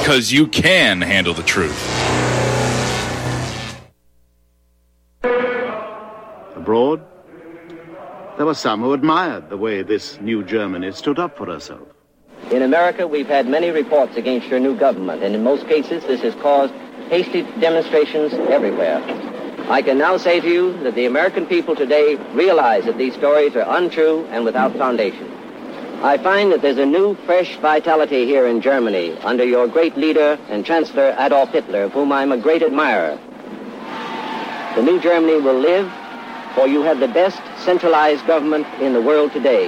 because you can handle the truth. Abroad, there were some who admired the way this new Germany stood up for herself. In America, we've had many reports against your new government, and in most cases, this has caused hasty demonstrations everywhere. I can now say to you that the American people today realize that these stories are untrue and without foundation. I find that there's a new, fresh vitality here in Germany under your great leader and Chancellor Adolf Hitler, of whom I'm a great admirer. The new Germany will live, for you have the best centralized government in the world today.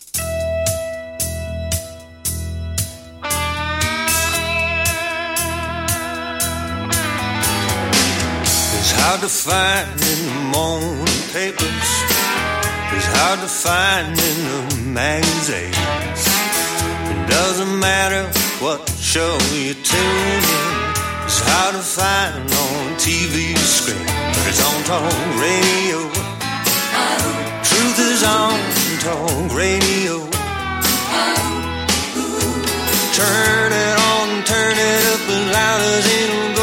It's hard to find in the morning papers. It's hard to find in the magazines. It doesn't matter what show you tune in. It's hard to find on TV screen, but it's on talk radio. Truth is on talk radio. Turn it on, turn it up as loud as it'll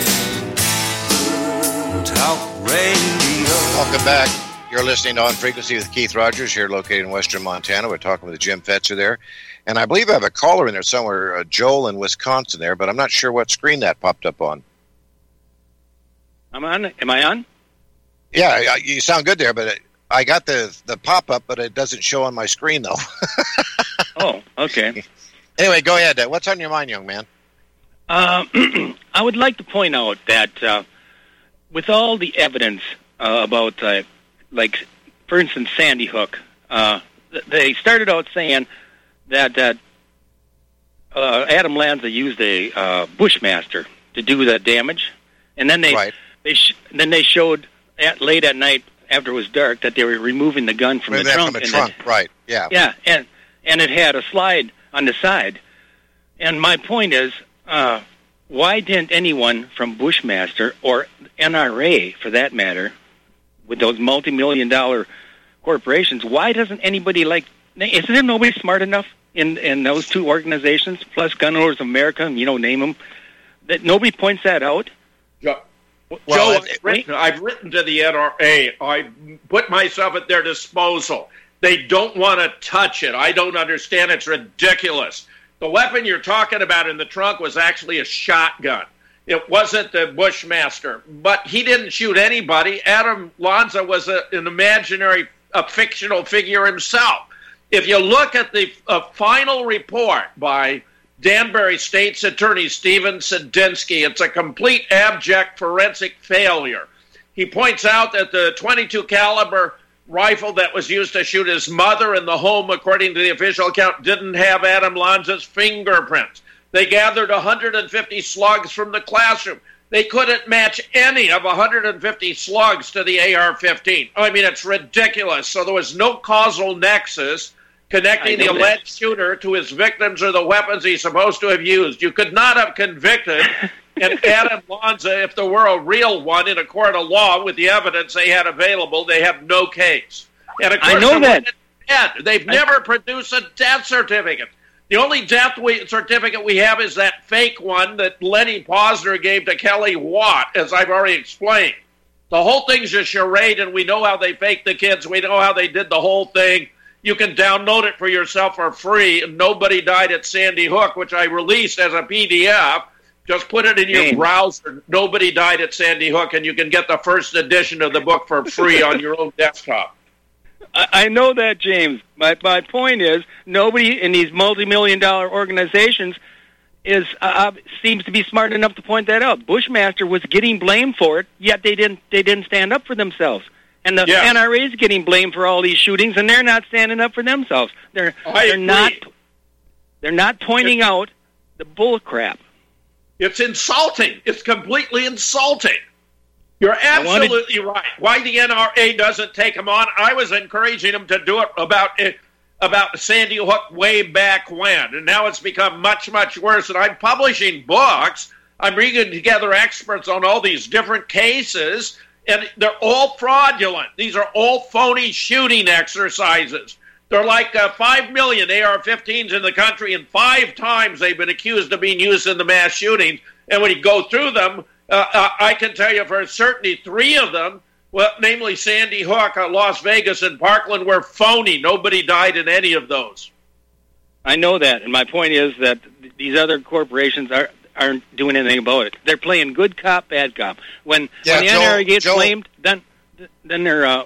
go. Talk radio. Welcome back. You're listening to On Frequency with Keith Rogers, here located in western Montana. We're talking with Jim Fetzer there. And I believe I have a caller in there somewhere, Joel in Wisconsin there, but I'm not sure what screen that popped up on. I'm on. Am I on? Yeah, you sound good there, but I got the pop-up, but it doesn't show on my screen, though. Oh, okay. Anyway, go ahead. What's on your mind, young man? I would like to point out that with all the evidence about, like, for instance, Sandy Hook, they started out saying that Adam Lanza used a Bushmaster to do the damage, and then they showed late at night after it was dark that they were removing the gun from the trunk. Right? Yeah. Yeah, and it had a slide on the side. And my point is, why didn't anyone from Bushmaster or NRA, for that matter, with those multi-million-dollar corporations, why doesn't anybody isn't there nobody smart enough in those two organizations, plus Gun Owners of America, name them, that nobody points that out? Joe, I've written to the NRA. I put myself at their disposal. They don't want to touch it. I don't understand. It's ridiculous. The weapon you're talking about in the trunk was actually a shotgun. It wasn't the Bushmaster, but he didn't shoot anybody. Adam Lanza was an imaginary, a fictional figure himself. If you look at the final report by Danbury State's Attorney Stephen Sedinsky, it's a complete abject forensic failure. He points out that the .22 caliber rifle that was used to shoot his mother in the home, according to the official account, didn't have Adam Lanza's fingerprints. They gathered 150 slugs from the classroom. They couldn't match any of 150 slugs to the AR-15. I mean, it's ridiculous. So there was no causal nexus connecting the alleged shooter to his victims or the weapons he's supposed to have used. You could not have convicted an Adam Lanza if there were a real one in a court of law with the evidence they had available. They have no case. And of course, I know that. They've never produced a death certificate. The only death certificate we have is that fake one that Lenny Posner gave to Kelly Watt, as I've already explained. The whole thing's a charade, and we know how they faked the kids. We know how they did the whole thing. You can download it for yourself for free. Nobody Died at Sandy Hook, which I released as a PDF. Just put it in your browser. Nobody Died at Sandy Hook, and you can get the first edition of the book for free on your own desktop. I know that, James. My point is, nobody in these multi-million-dollar organizations seems to be smart enough to point that out. Bushmaster was getting blamed for it, yet they didn't stand up for themselves. And the NRA is getting blamed for all these shootings, and they're not standing up for themselves. They're not pointing out the bull crap. It's insulting. It's completely insulting. You're absolutely right. Why the NRA doesn't take them on? I was encouraging them to do it about Sandy Hook way back when, and now it's become much, much worse. And I'm publishing books. I'm bringing together experts on all these different cases, and they're all fraudulent. These are all phony shooting exercises. There are like 5 million AR-15s in the country, and 5 times they've been accused of being used in the mass shootings. And when you go through them, I can tell you for certainty 3 of them, well, namely Sandy Hook, Las Vegas, and Parkland, were phony. Nobody died in any of those. I know that, and my point is that these other corporations aren't doing anything about it. They're playing good cop, bad cop. When the NRA gets blamed, then their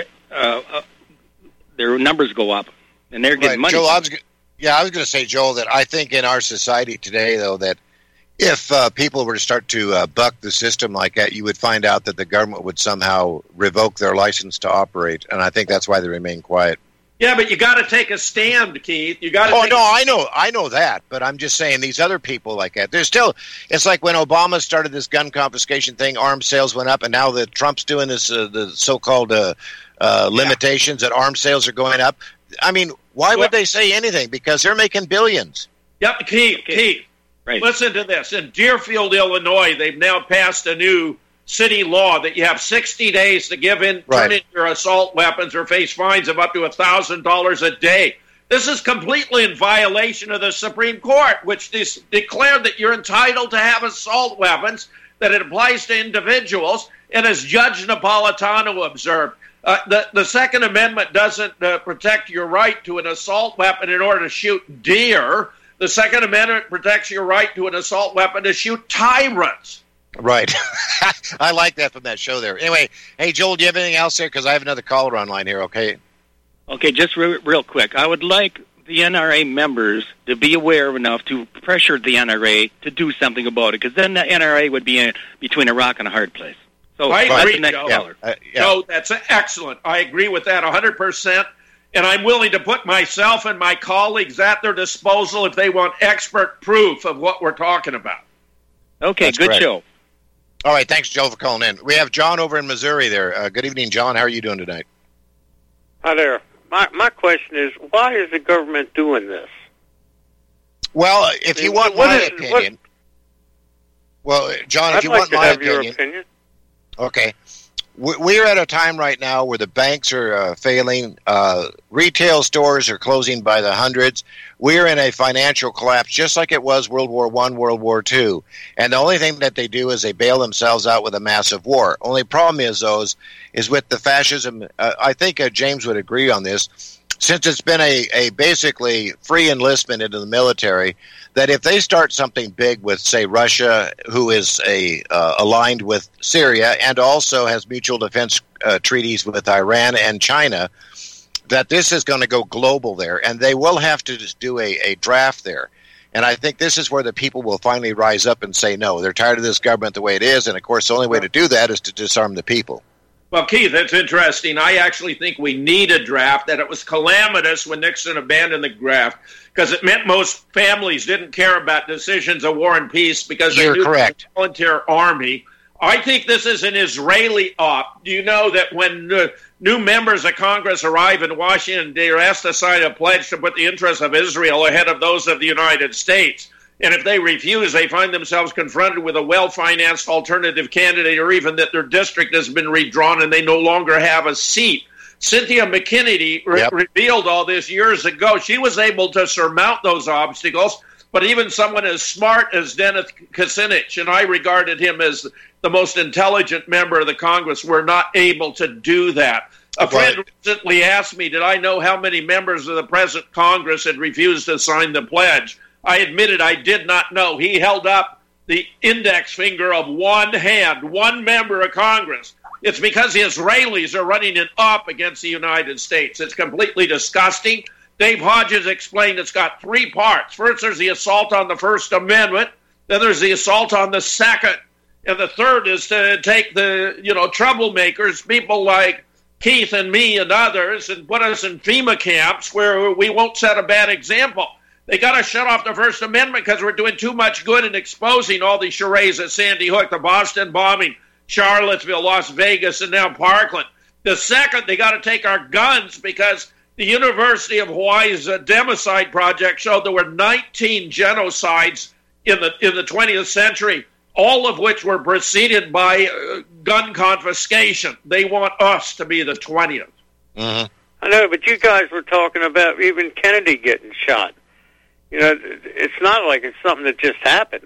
numbers go up, and they're getting money. Joel, I was going to say, Joel, that I think in our society today, though, that if people were to start to buck the system like that, you would find out that the government would somehow revoke their license to operate, and I think that's why they remain quiet. Yeah, but you got to take a stand, Keith. You got to. I know that, but I'm just saying these other people like that. There's still. It's like when Obama started this gun confiscation thing, arms sales went up, and now that Trump's doing this, the so-called limitations that arms sales are going up. I mean, why would they say anything? Because they're making billions. Yep, Keith. Right. Listen to this. In Deerfield, Illinois, they've now passed a new city law that you have 60 days to turn in your assault weapons or face fines of up to $1,000 a day. This is completely in violation of the Supreme Court, which declared that you're entitled to have assault weapons, that it applies to individuals, and as Judge Napolitano observed, the Second Amendment doesn't protect your right to an assault weapon in order to shoot deer. The Second Amendment protects your right to an assault weapon to shoot tyrants. Right. I like that from that show there. Anyway, hey, Joel, do you have anything else there? Because I have another caller online here, okay? Okay, just real quick. I would like the NRA members to be aware enough to pressure the NRA to do something about it, because then the NRA would be between a rock and a hard place. So I agree, Joe. Joe, that's excellent. I agree with that 100%. And I'm willing to put myself and my colleagues at their disposal if they want expert proof of what we're talking about. Okay, that's good correct. Show. All right, thanks, Joe, for calling in. We have John over in Missouri there. Good evening, John. How are you doing tonight? Hi there. My question is, why is the government doing this? Well, if you want my opinion... Well, John, if you want my opinion... Okay. We're at a time right now where the banks are failing. Retail stores are closing by the hundreds. We're in a financial collapse, just like it was World War I, World War II. And the only thing that they do is they bail themselves out with a massive war. Only problem is with the fascism. I think James would agree on this. Since it's been a basically free enlistment into the military, that if they start something big with, say, Russia, who is aligned with Syria and also has mutual defense treaties with Iran and China, that this is going to go global there, and they will have to just do a draft there. And I think this is where the people will finally rise up and say no. They're tired of this government the way it is, and, of course, the only way to do that is to disarm the people. Well, Keith, that's interesting. I actually think we need a draft, that it was calamitous when Nixon abandoned the draft, because it meant most families didn't care about decisions of war and peace because they knew the volunteer army. I think this is an Israeli op. Do you know that when new members of Congress arrive in Washington, they are asked to sign a pledge to put the interests of Israel ahead of those of the United States? And if they refuse, they find themselves confronted with a well-financed alternative candidate, or even that their district has been redrawn and they no longer have a seat. Cynthia McKinney revealed all this years ago. She was able to surmount those obstacles, but even someone as smart as Dennis Kucinich, and I regarded him as the most intelligent member of the Congress, were not able to do that. A friend recently asked me, did I know how many members of the present Congress had refused to sign the pledge? I admitted I did not know. He held up the index finger of one hand, one member of Congress. It's because the Israelis are running an op against the United States. It's completely disgusting. Dave Hodges explained it's got 3 parts. First, there's the assault on the First Amendment. Then there's the assault on the Second. And the third is to take the, troublemakers, people like Keith and me and others, and put us in FEMA camps where we won't set a bad example. They got to shut off the First Amendment because we're doing too much good in exposing all these charades at Sandy Hook, the Boston bombing, Charlottesville, Las Vegas, and now Parkland. The second, they got to take our guns because the University of Hawaii's Democide Project showed there were 19 genocides in the 20th century, all of which were preceded by gun confiscation. They want us to be the 20th. Mm-hmm. I know, but you guys were talking about even Kennedy getting shot. You know, it's not like it's something that just happened.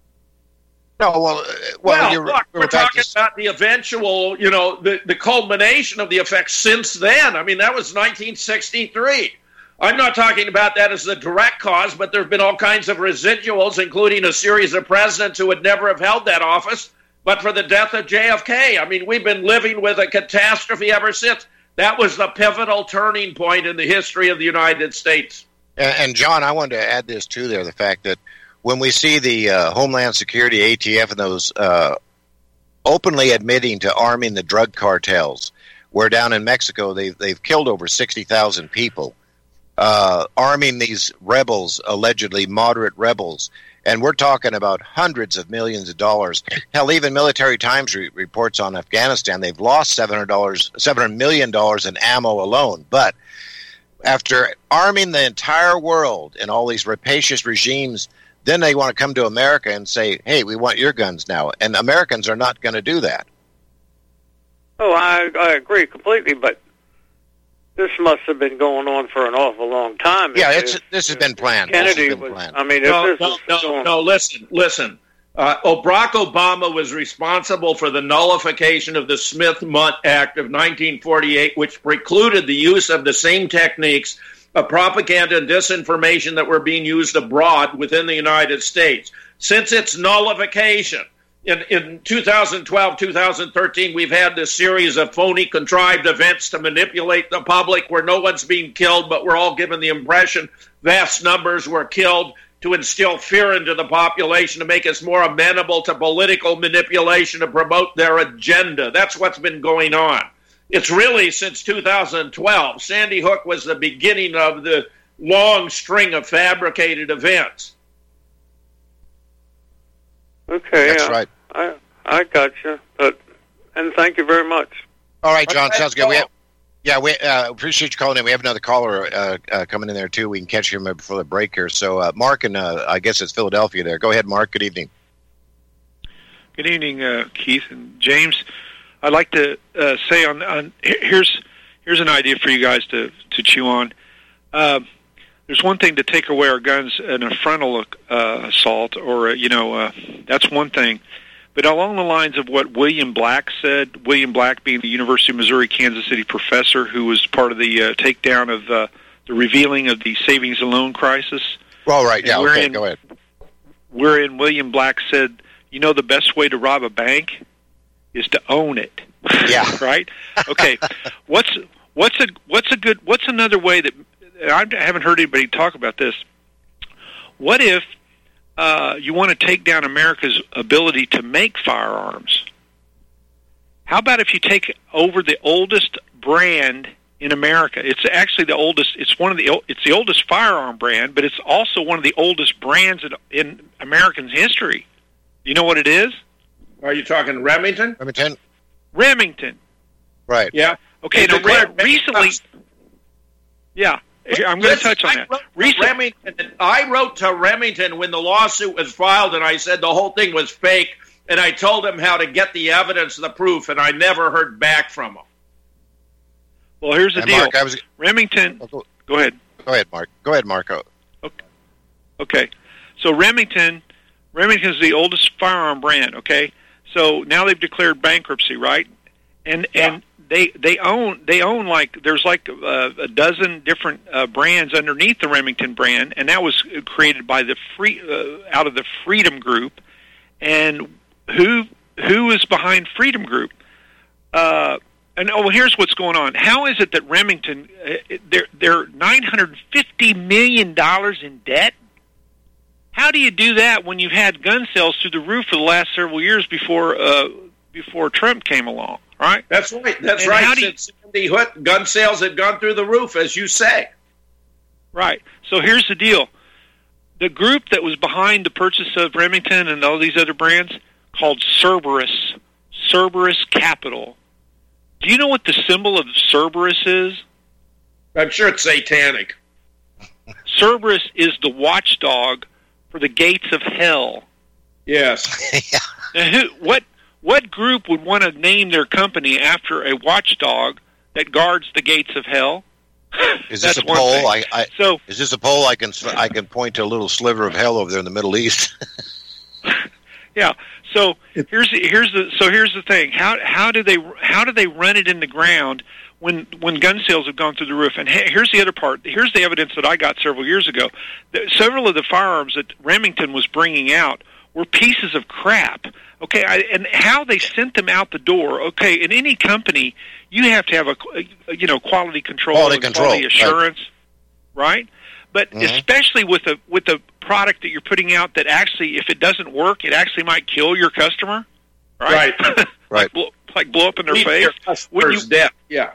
No, look, we're talking about the eventual, you know, the culmination of the effects since then. I mean, that was 1963. I'm not talking about that as the direct cause, but there have been all kinds of residuals, including a series of presidents who would never have held that office, but for the death of JFK. I mean, we've been living with a catastrophe ever since. That was the pivotal turning point in the history of the United States. And John, I wanted to add this too there, the fact that when we see the Homeland Security, ATF, and those openly admitting to arming the drug cartels, where down in Mexico they've killed over 60,000 people, arming these rebels, allegedly moderate rebels, and we're talking about hundreds of millions of dollars. Hell, even Military Times reports on Afghanistan, they've lost $700 million in ammo alone. But after arming the entire world in all these rapacious regimes, then they want to come to America and say, hey, we want your guns now. And Americans are not going to do that. Oh, I agree completely, but this must have been going on for an awful long time. Yeah, this has been planned. Kennedy was, I mean, no, listen. Barack Obama was responsible for the nullification of the Smith-Mundt Act of 1948, which precluded the use of the same techniques of propaganda and disinformation that were being used abroad within the United States. Since its nullification, in 2012, 2013, we've had this series of phony, contrived events to manipulate the public where no one's being killed, but we're all given the impression vast numbers were killed to instill fear into the population, to make us more amenable to political manipulation, to promote their agenda. That's what's been going on. It's really since 2012. Sandy Hook was the beginning of the long string of fabricated events. Okay, that's right. I got you, and thank you very much. All right, John, sounds good. We appreciate you calling in. We have another caller coming in there too. We can catch him before the break here. So, Mark, and I guess it's Philadelphia there. Go ahead, Mark. Good evening. Good evening, Keith and James. I'd like to say here's an idea for you guys to chew on. There's one thing to take away our guns in a frontal assault, or that's one thing. But along the lines of what William Black said, William Black being the University of Missouri Kansas City professor who was part of the takedown of the revealing of the savings and loan crisis. Well, right, yeah, okay, go ahead. Wherein William Black said, the best way to rob a bank is to own it. Yeah. Right? Okay. What's another way that I haven't heard anybody talk about this? What if you want to take down America's ability to make firearms? How about if you take over the oldest brand in America? It's actually the oldest. It's the oldest firearm brand, but it's also one of the oldest brands in American history. You know what it is? Are you talking Remington? Remington. Right. Yeah. Okay. Recently. Yeah. I'm going to touch on that. I wrote to Remington when the lawsuit was filed, and I said the whole thing was fake, and I told him how to get the evidence, the proof, and I never heard back from him. Well, here's the deal. Mark, Remington. Go ahead. Go ahead, Mark. Go ahead, Marco. Okay. So Remington's the oldest firearm brand. Okay. So now they've declared bankruptcy, right? And they own like there's like a dozen different brands underneath the Remington brand, and that was created by the out of the Freedom Group. And who is behind Freedom Group? Here's what's going on. How is it that Remington they're $950 million in debt? How do you do that when you've had gun sales through the roof for the last several years before Trump came along? Right? That's right. That's right. Since Sandy Hook, gun sales had gone through the roof, as you say. Right. So here's the deal. The group that was behind the purchase of Remington and all these other brands called Cerberus Capital. Do you know what the symbol of Cerberus is? I'm sure it's satanic. Cerberus is the watchdog for the gates of hell. Yes. Now, what group would want to name their company after a watchdog that guards the gates of hell? Is this a poll? Is this a poll? I can point to a little sliver of hell over there in the Middle East. Yeah. So here's the thing. How do they run it in the ground when gun sales have gone through the roof? And here's the other part. Here's the evidence that I got several years ago. Several of the firearms that Remington was bringing out were pieces of crap. Okay, and how they sent them out the door. Okay, in any company, you have to have a quality control, quality assurance, right? But especially with a product that you're putting out that actually, if it doesn't work, it actually might kill your customer, right? Right. like blow up in their face. Customer's death. Yeah.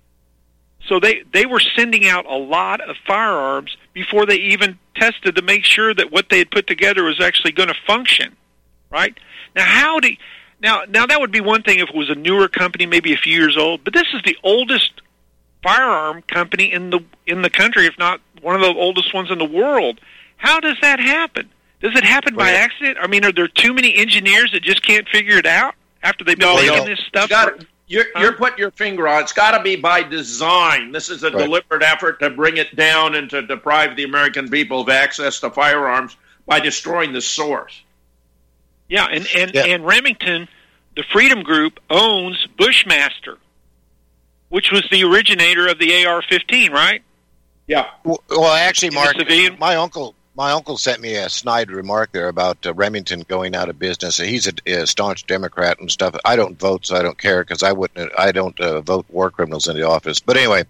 So they were sending out a lot of firearms before they even tested to make sure that what they had put together was actually going to function, right? Now, now that would be one thing if it was a newer company, maybe a few years old. But this is the oldest firearm company in the country, if not one of the oldest ones in the world. How does that happen? Does it happen by accident? I mean, are there too many engineers that just can't figure it out after they've been making this stuff? You're putting your finger on it. It's got to be by design. This is a deliberate effort to bring it down and to deprive the American people of access to firearms by destroying the source. Yeah, and Remington, the Freedom Group, owns Bushmaster, which was the originator of the AR-15, right? Yeah. Well, actually, Mark, my uncle sent me a snide remark there about Remington going out of business. He's a staunch Democrat and stuff. I don't vote, so I don't care because I don't vote war criminals in the office. But anyway,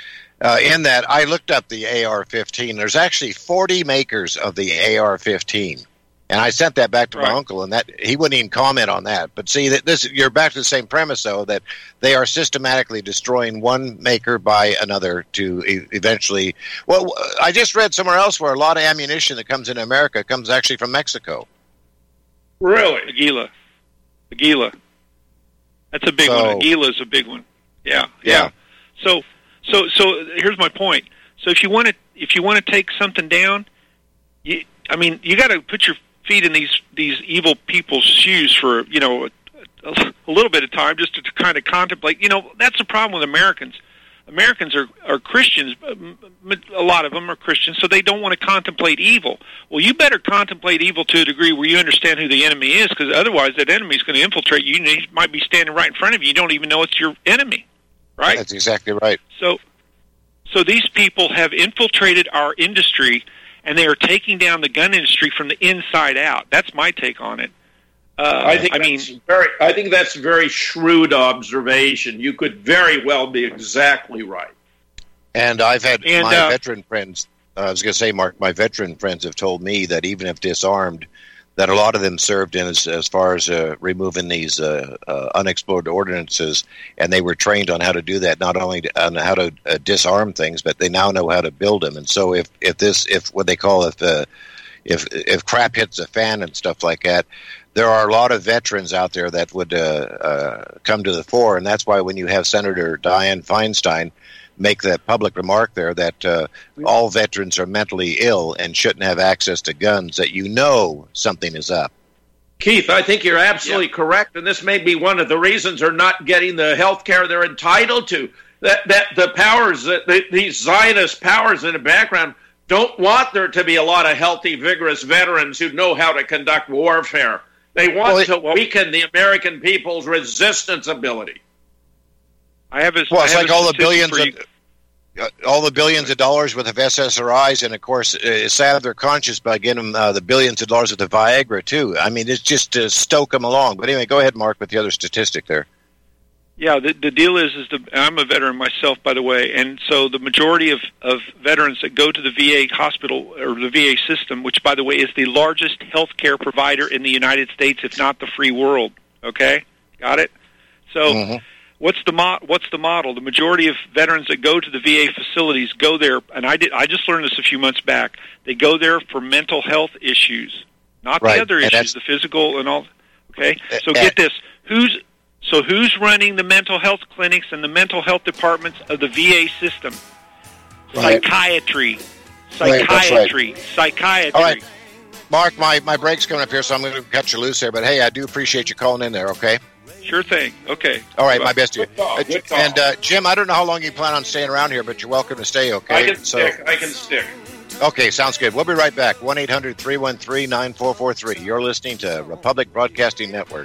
in that, I looked up the AR-15. There's actually 40 makers of the AR-15. And I sent that back to my uncle, and that he wouldn't even comment on that. But see, you're back to the same premise, though, that they are systematically destroying one maker by another to eventually. Well, I just read somewhere else where a lot of ammunition that comes into America comes actually from Mexico. Really, Aguila. That's a big one. Aguila is a big one. Yeah. So here's my point. So if you want to take something down, you got to put your feet in these evil people's shoes for a little bit of time just to kind of contemplate. That's the problem with Americans. Americans are Christians. A lot of them are Christians, so they don't want to contemplate evil. Well, you better contemplate evil to a degree where you understand who the enemy is, because otherwise that enemy is going to infiltrate you, and he might be standing right in front of you. You don't even know it's your enemy, right? That's exactly right. So these people have infiltrated our industry, and they are taking down the gun industry from the inside out. That's my take on it. I think that's a very shrewd observation. You could very well be exactly right. And I've had my veteran friends. I was going to say, Mark, my veteran friends have told me that even if disarmed, that a lot of them served in as far as removing these unexploded ordinances, and they were trained on how to do that, not only on how to disarm things, but they now know how to build them. And so if what they call if crap hits the fan and stuff like that, there are a lot of veterans out there that would come to the fore, and that's why when you have Senator Dianne Feinstein make that public remark there that all veterans are mentally ill and shouldn't have access to guns, that something is up. Keith, I think you're absolutely correct, and this may be one of the reasons they're not getting the health care they're entitled to. That the powers, these Zionist powers in the background, don't want there to be a lot of healthy, vigorous veterans who know how to conduct warfare. They want to weaken the American people's resistance ability. It's like all the billions of dollars worth of SSRIs, and of course, salve their conscience by getting them the billions of dollars worth of Viagra too. I mean, it's just to stoke them along. But anyway, go ahead, Mark, with the other statistic there. Yeah, the deal is I'm a veteran myself, by the way, and so the majority of veterans that go to the VA hospital or the VA system, which, by the way, is the largest health care provider in the United States, if not the free world. Okay, got it? So what's the model? The majority of veterans that go to the VA facilities go there, and I just learned this a few months back. They go there for mental health issues, not the other issues, the physical and all. Okay, so get this: who's running the mental health clinics and the mental health departments of the VA system? Psychiatry. All right. Mark, my break's coming up here, so I'm going to cut you loose there. But hey, I do appreciate you calling in there, okay? Sure thing. Okay. All right, my best to you. Good call. And Jim, I don't know how long you plan on staying around here, but you're welcome to stay, okay? I can stick. Okay, sounds good. We'll be right back. 1-800-313-9443. You're listening to Republic Broadcasting Network.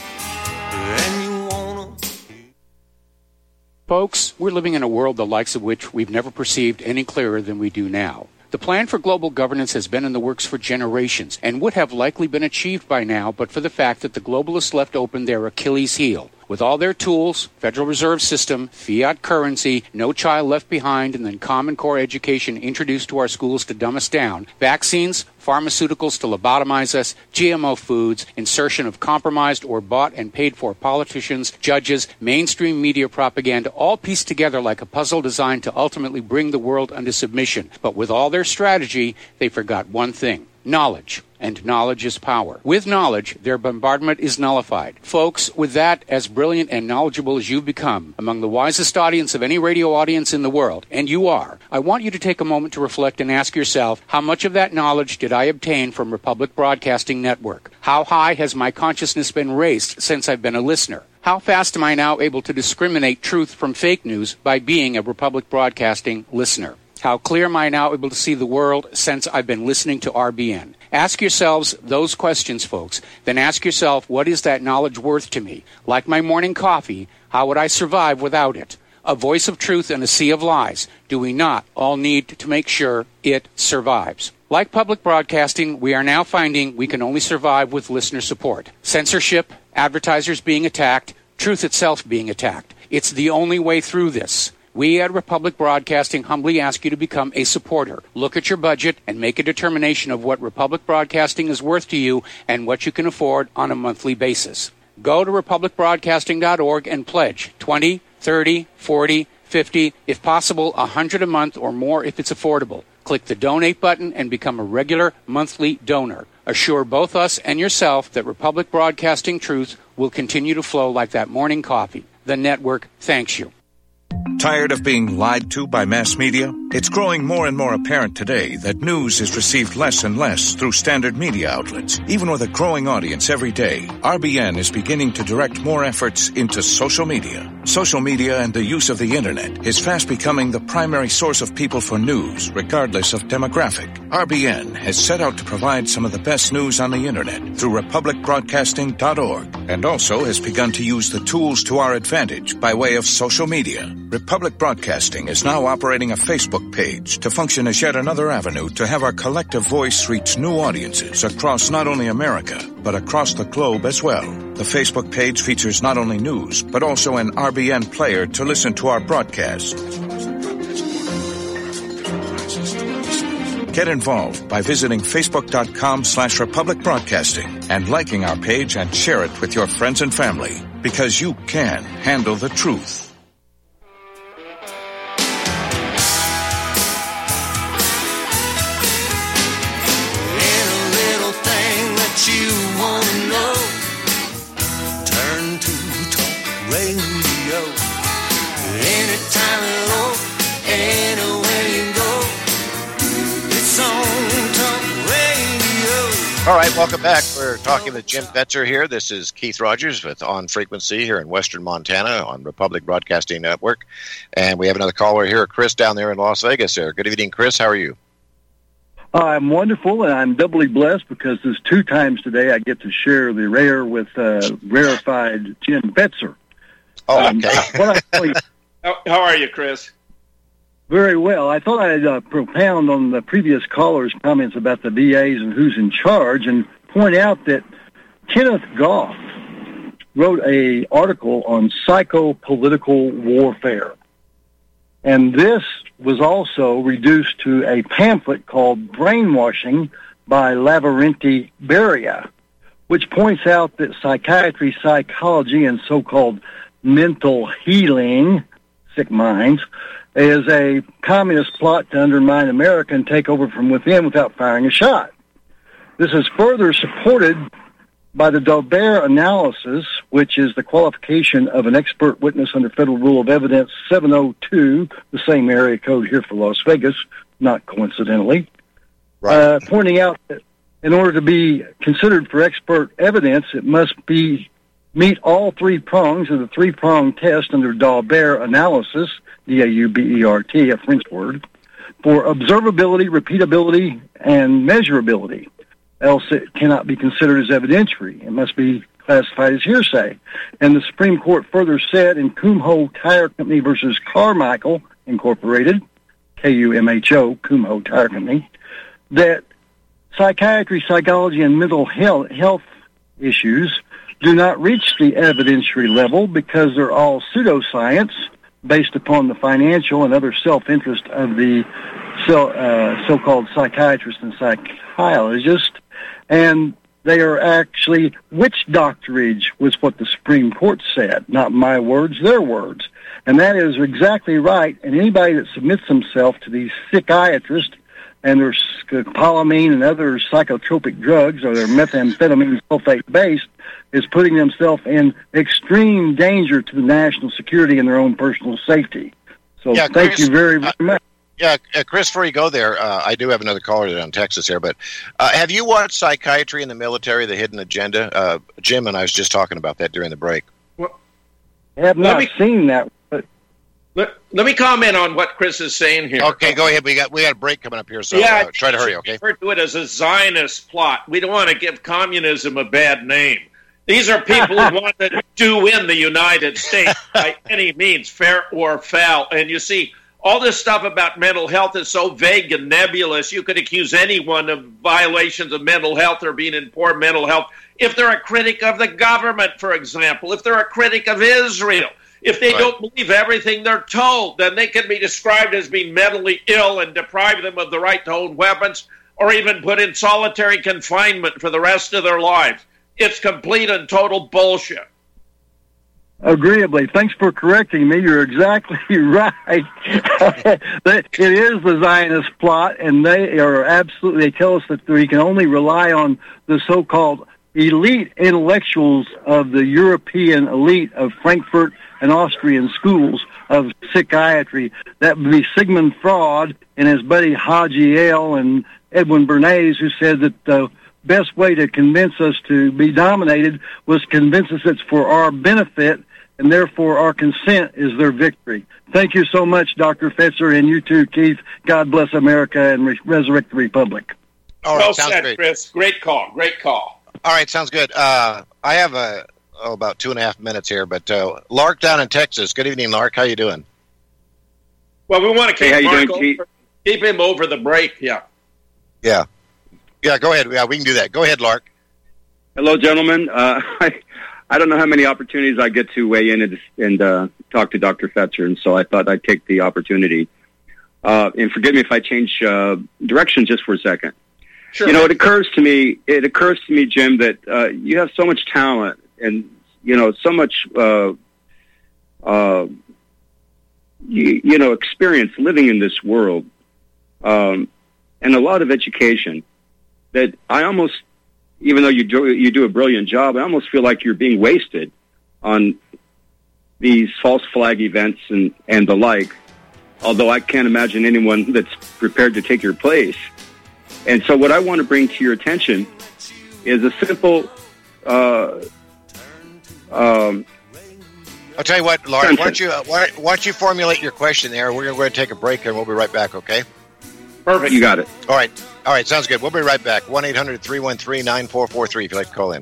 Folks, we're living in a world the likes of which we've never perceived any clearer than we do now. The plan for global governance has been in the works for generations and would have likely been achieved by now but for the fact that the globalists left open their Achilles heel. With all their tools, Federal Reserve System, fiat currency, no child left behind, and then Common Core education introduced to our schools to dumb us down, vaccines, pharmaceuticals to lobotomize us, GMO foods, insertion of compromised or bought and paid for politicians, judges, mainstream media propaganda, all pieced together like a puzzle designed to ultimately bring the world under submission. But with all their strategy, they forgot one thing: knowledge. And knowledge is power. With knowledge, their bombardment is nullified. Folks, with that, as brilliant and knowledgeable as you've become, among the wisest audience of any radio audience in the world, and you are, I want you to take a moment to reflect and ask yourself, how much of that knowledge did I obtain from Republic Broadcasting Network? How high has my consciousness been raised since I've been a listener? How fast am I now able to discriminate truth from fake news by being a Republic Broadcasting listener? How clear am I now able to see the world since I've been listening to RBN? Ask yourselves those questions, folks. Then ask yourself, what is that knowledge worth to me? Like my morning coffee, how would I survive without it? A voice of truth in a sea of lies. Do we not all need to make sure it survives? Like public broadcasting, we are now finding we can only survive with listener support. Censorship, advertisers being attacked, truth itself being attacked. It's the only way through this. We at Republic Broadcasting humbly ask you to become a supporter. Look at your budget and make a determination of what Republic Broadcasting is worth to you and what you can afford on a monthly basis. Go to republicbroadcasting.org and pledge $20, $30, $40, $50, if possible, $100 a month or more if it's affordable. Click the donate button and become a regular monthly donor. Assure both us and yourself that Republic Broadcasting truth will continue to flow like that morning coffee. The network thanks you. Tired of being lied to by mass media? It's growing more and more apparent today that news is received less and less through standard media outlets. Even with a growing audience every day, RBN is beginning to direct more efforts into social media. Social media and the use of the internet is fast becoming the primary source of people for news, regardless of demographic. RBN has set out to provide some of the best news on the internet through republicbroadcasting.org and also has begun to use the tools to our advantage by way of social media. Republic Broadcasting is now operating a Facebook page to function as yet another avenue to have our collective voice reach new audiences across not only America, but across the globe as well. The Facebook page features not only news, but also an RBN player to listen to our broadcast. Get involved by visiting facebook.com/Republic Broadcasting and liking our page and share it with your friends and family, because you can handle the truth. You wanna know, turn to Talk Radio. Anytime at all, anywhere you go, it's on Talk Radio. All right, welcome back. We're talking with Jim Fetzer here. This is Keith Rogers with On Frequency here in Western Montana on Republic Broadcasting Network. And we have another caller here, Chris, down there in Las Vegas there. Good evening, Chris. How are you? I'm wonderful, and I'm doubly blessed because there's 2 times today I get to share the rare with rarefied Jim Fetzer. Oh, okay. How are you, Chris? Very well. I thought I'd propound on the previous caller's comments about the VAs and who's in charge and point out that Kenneth Goff wrote an article on psychopolitical warfare. And this was also reduced to a pamphlet called Brainwashing by Lavrenti Beria, which points out that psychiatry, psychology, and so-called mental healing, sick minds, is a communist plot to undermine America and take over from within without firing a shot. This is further supported by the Daubert analysis, which is the qualification of an expert witness under Federal Rule of Evidence 702, the same area code here for Las Vegas, not coincidentally, right. Pointing out that in order to be considered for expert evidence, it must be meet all three prongs of the three-prong test under Daubert analysis, D-A-U-B-E-R-T, a French word, for observability, repeatability, and measurability. Else it cannot be considered as evidentiary. It must be classified as hearsay. And the Supreme Court further said in Kumho Tire Company versus Carmichael Incorporated, K-U-M-H-O, Kumho Tire Company, that psychiatry, psychology, and mental health issues do not reach the evidentiary level because they're all pseudoscience based upon the financial and other self-interest of the so-called psychiatrists and psychologists, and they are actually witch doctorage, was what the Supreme Court said. Not my words, their words. And that is exactly right. And anybody that submits himself to these psychiatrists and their scopolamine and other psychotropic drugs, or their methamphetamine sulfate-based, is putting themselves in extreme danger to the national security and their own personal safety. So thank you very, very much. Chris, before you go there, I do have another caller in Texas here, but have you watched Psychiatry in the Military, The Hidden Agenda? Jim and I was just talking about that during the break. Well, I have not seen that. But let me comment on what Chris is saying here. Okay, go ahead. We got a break coming up here, so try to hurry, okay? Refer to it as a Zionist plot. We don't want to give communism a bad name. These are people who want to do in the United States by any means, fair or foul. And you see, all this stuff about mental health is so vague and nebulous. You could accuse anyone of violations of mental health or being in poor mental health if they're a critic of the government, for example, if they're a critic of Israel. If they don't believe everything they're told, then they can be described as being mentally ill and deprive them of the right to own weapons or even put in solitary confinement for the rest of their lives. It's complete and total bullshit. Agreeably. Thanks for correcting me. You're exactly right. It is the Zionist plot, and they are absolutely, they tell us that we can only rely on the so-called elite intellectuals of the European elite of Frankfurt and Austrian schools of psychiatry. That would be Sigmund Freud and his buddy Hajiel and Edwin Bernays, who said that the best way to convince us to be dominated was convince us it's for our benefit, and therefore our consent is their victory. Thank you so much, Dr. Fetzer, and you too, Keith. God bless America and resurrect the Republic. All right, well sounds said, great. Chris. Great call. Great call. All right, sounds good. I have about 2.5 minutes here, but Lark down in Texas. Good evening, Lark. How you doing? Well, we want to keep Mark keep him over the break. Yeah. Go ahead. Yeah, we can do that. Go ahead, Lark. Hello, gentlemen. I don't know how many opportunities I get to weigh in and talk to Dr. Fetzer, and so I thought I'd take the opportunity. And forgive me if I change direction just for a second. Sure. You know, it occurs to me, Jim, that you have so much talent and, you know, so much, experience living in this world, and a lot of education that I almost, even though you do a brilliant job, I almost feel like you're being wasted on these false flag events and the like, although I can't imagine anyone that's prepared to take your place. And so what I want to bring to your attention is a simple... I'll tell you what, Lark, why don't you formulate your question there? We're going to take a break and we'll be right back, okay? Perfect. You got it. All right, sounds good. We'll be right back. 1-800-313-9443 if you'd like to call in.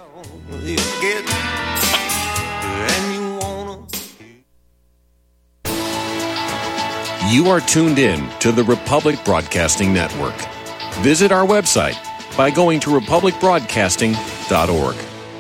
You are tuned in to the Republic Broadcasting Network. Visit our website by going to republicbroadcasting.org.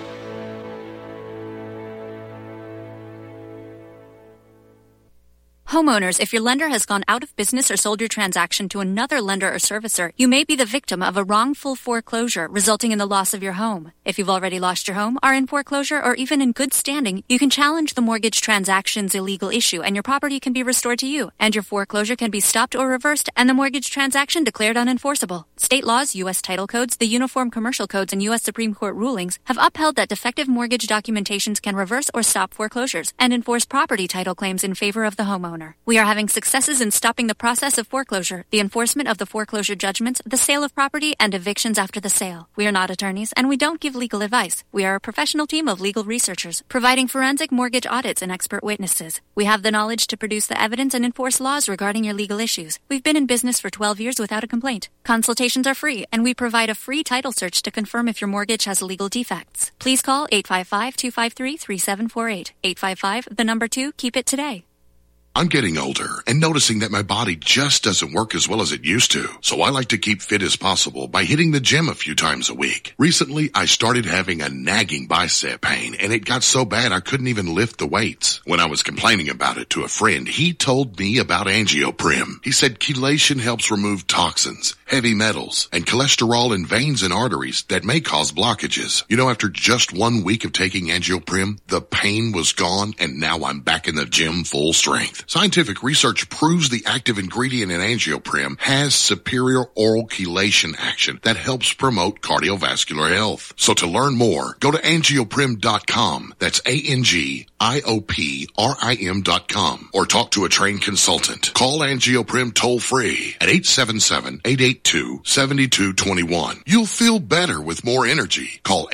Homeowners, if your lender has gone out of business or sold your transaction to another lender or servicer, you may be the victim of a wrongful foreclosure resulting in the loss of your home. If you've already lost your home, are in foreclosure, or even in good standing, you can challenge the mortgage transaction's illegal issue and your property can be restored to you, and your foreclosure can be stopped or reversed and the mortgage transaction declared unenforceable. State laws, U.S. title codes, the Uniform Commercial Codes, and U.S. Supreme Court rulings have upheld that defective mortgage documentations can reverse or stop foreclosures and enforce property title claims in favor of the homeowner. homeowner. We are having successes in stopping the process of foreclosure, the enforcement of the foreclosure judgments, the sale of property, and evictions after the sale. We are not attorneys, and we don't give legal advice. We are a professional team of legal researchers, providing forensic mortgage audits and expert witnesses. We have the knowledge to produce the evidence and enforce laws regarding your legal issues. We've been in business for 12 years without a complaint. Consultations are free, and we provide a free title search to confirm if your mortgage has legal defects. Please call 855-253-3748. 855, the number 2, keep it today. I'm getting older and noticing that my body just doesn't work as well as it used to. So I like to keep fit as possible by hitting the gym a few times a week. Recently, I started having a nagging bicep pain, and it got so bad I couldn't even lift the weights. When I was complaining about it to a friend, he told me about Angioprim. He said chelation helps remove toxins, heavy metals, and cholesterol in veins and arteries that may cause blockages. You know, after just 1 week of taking Angioprim, the pain was gone, and now I'm back in the gym full strength. Scientific research proves the active ingredient in Angioprim has superior oral chelation action that helps promote cardiovascular health. So to learn more, go to angioprim.com. That's ANGIOPRIM.com, or talk to a trained consultant. Call Angioprim toll free at 877-882-7221. You'll feel better with more energy. Call